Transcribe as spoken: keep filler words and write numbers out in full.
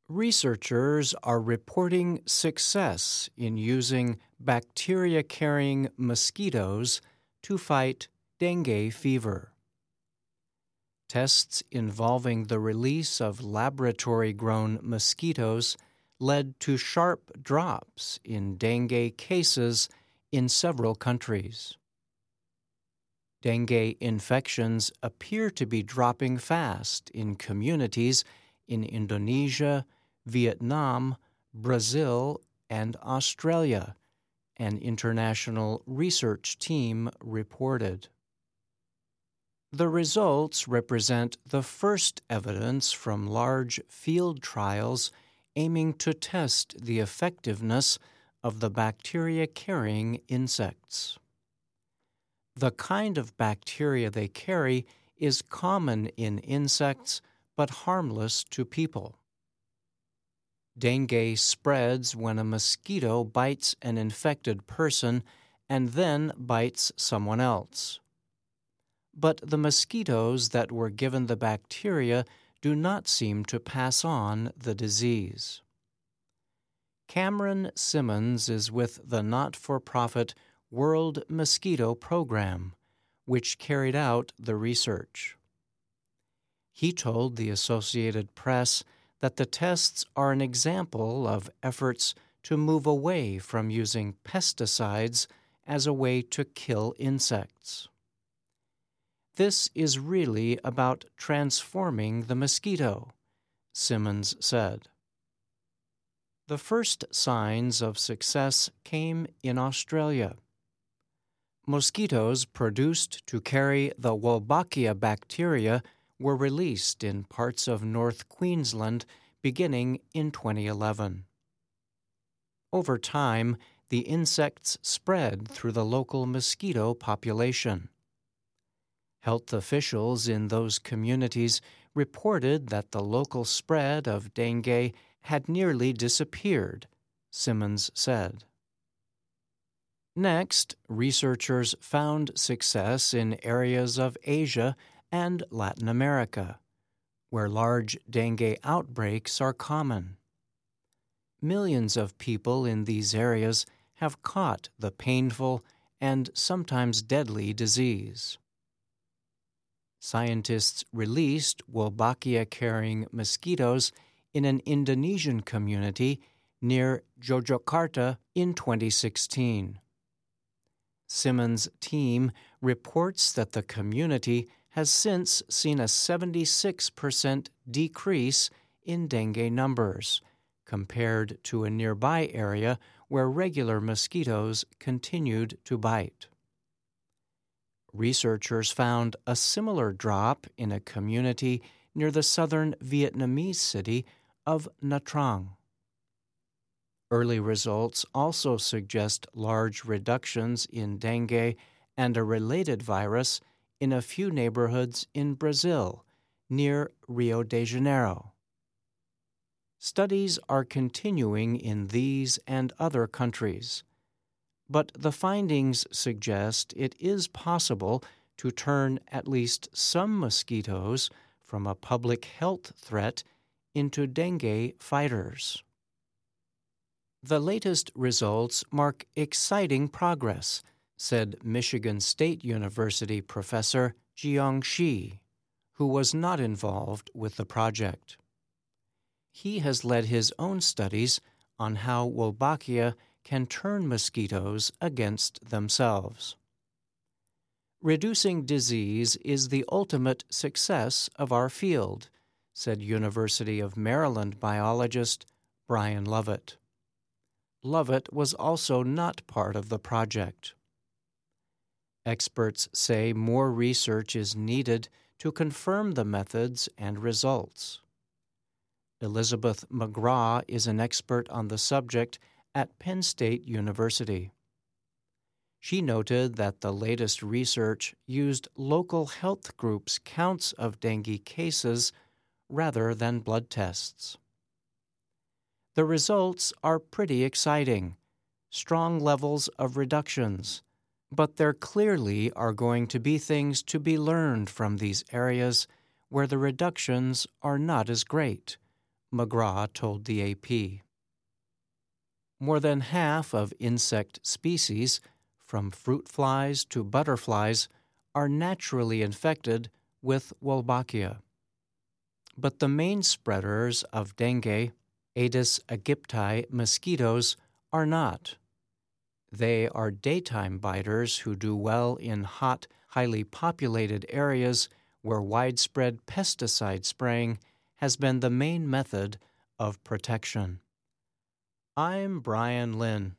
Researchers are reporting success in using bacteria-carrying mosquitoes to fight dengue fever. Tests involving the release of laboratory-grown mosquitoes led to sharp drops in dengue cases in several countries. Dengue infections appear to be dropping fast in communities in Indonesia, Vietnam, Brazil, and Australia, an international research team reported. The results represent the first evidence from large field trials aiming to test the effectiveness of the bacteria-carrying insects. The kind of bacteria they carry is common in insects but harmless to people. Dengue spreads when a mosquito bites an infected person and then bites someone else. But the mosquitoes that were given the bacteria do not seem to pass on the disease. Cameron Simmons is with the not-for-profit World Mosquito Program, which carried out the research. He told the Associated Press that the tests are an example of efforts to move away from using pesticides as a way to kill insects. This is really about transforming the mosquito, Simmons said. The first signs of success came in Australia. Mosquitoes produced to carry the Wolbachia bacteria were released in parts of North Queensland beginning in twenty eleven. Over time, the insects spread through the local mosquito population. Health officials in those communities reported that the local spread of dengue had nearly disappeared, Simmons said. Next, researchers found success in areas of Asia and Latin America, where large dengue outbreaks are common. Millions of people in these areas have caught the painful and sometimes deadly disease. Scientists released Wolbachia-carrying mosquitoes in an Indonesian community near Yogyakarta in twenty sixteen. Simmons' team reports that the community has since seen a seventy-six percent decrease in dengue numbers compared to a nearby area where regular mosquitoes continued to bite. Researchers found a similar drop in a community near the southern Vietnamese city of Nha Trang. Early results also suggest large reductions in dengue and a related virus in a few neighborhoods in Brazil, near Rio de Janeiro. Studies are continuing in these and other countries, but the findings suggest it is possible to turn at least some mosquitoes from a public health threat into dengue fighters. The latest results mark exciting progress, said Michigan State University professor Jiong Shi, who was not involved with the project. He has led his own studies on how Wolbachia can turn mosquitoes against themselves. Reducing disease is the ultimate success of our field, said University of Maryland biologist Brian Lovett. Lovett was also not part of the project. Experts say more research is needed to confirm the methods and results. Elizabeth McGraw is an expert on the subject at Penn State University. She noted that the latest research used local health groups' counts of dengue cases rather than blood tests. The results are pretty exciting, strong levels of reductions, but there clearly are going to be things to be learned from these areas where the reductions are not as great, McGraw told the A P. More than half of insect species, from fruit flies to butterflies, are naturally infected with Wolbachia. But the main spreaders of dengue, Aedes aegypti mosquitoes, are not. They are daytime biters who do well in hot, highly populated areas where widespread pesticide spraying has been the main method of protection. I'm Brian Lynn.